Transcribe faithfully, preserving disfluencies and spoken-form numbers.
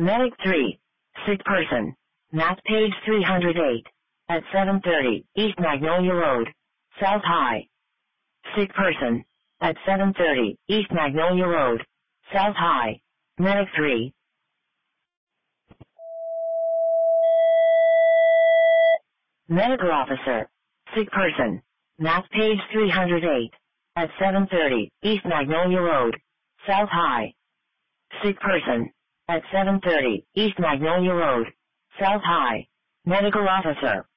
Medic three. Sick person. Math page three hundred eight. At seven thirty, East Magnolia Road. South High. Sick person. At seven thirty, East Magnolia Road. South High. Medic three. Medical officer. Sick person. Math page three hundred eight. At seven thirty, East Magnolia Road. South High. Sick person. At seven thirty, East Magnolia Road. South High. Medical officer.